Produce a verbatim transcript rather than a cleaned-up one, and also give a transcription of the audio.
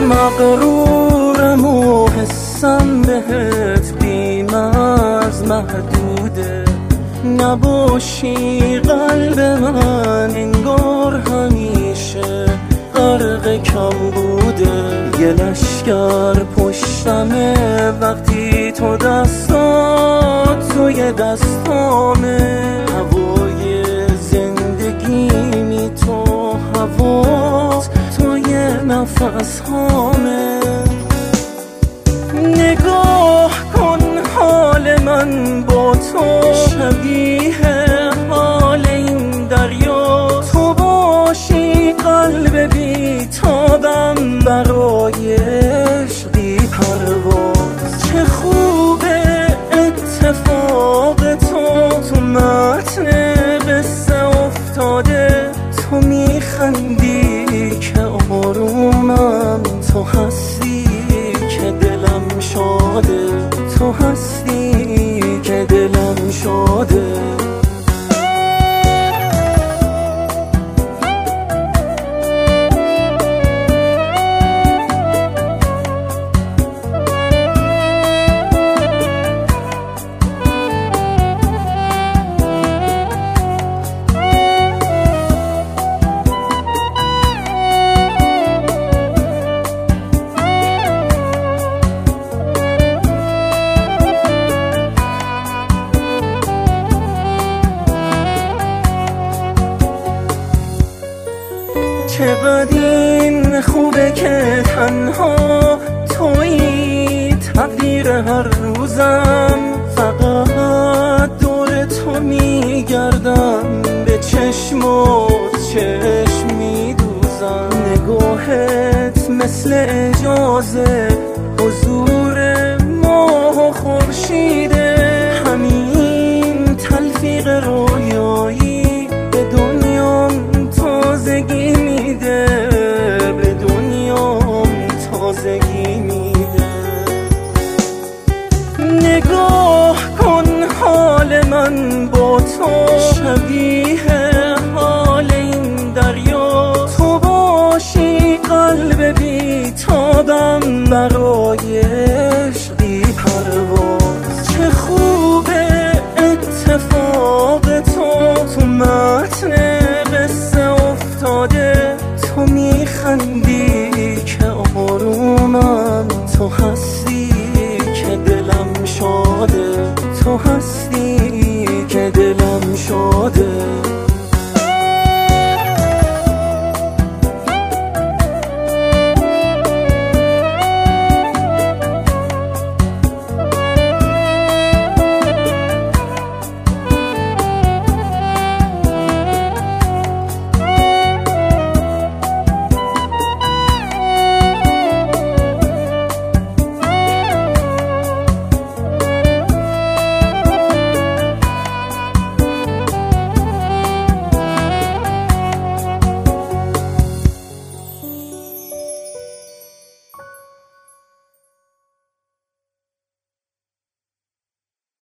مغرورم و حسم بهت بیم از محدوده، نباشی قلب من انگار همیشه غرق کم بوده. یه لشگر پشتمه وقتی تو دستات توی دستامه، هوای زندگیمی تو، هوات توی نفس هامه. نگاه کن حال من با تو شبیه حال این دریا، تو باشی قلب بیتابم برای عشقی پرواز. چه خوبه اتفاق تو تو متن قصه افتاده، تو میخندی که آرومم، تو هستی که دلم شاده، تو هستی که دلم شاده. چقدر این خوبه که تنها تویی، تقدیر هر روزم فقط دور تو میگردم، به چشمات چشم میدوزم. نگاهت مثل اجازه حضور ماه و خورشیده، همین تلفیق رویایی به دنیام تازگی میده، به دنیام تازگی میده. نگاه کن حال من با تو شبیه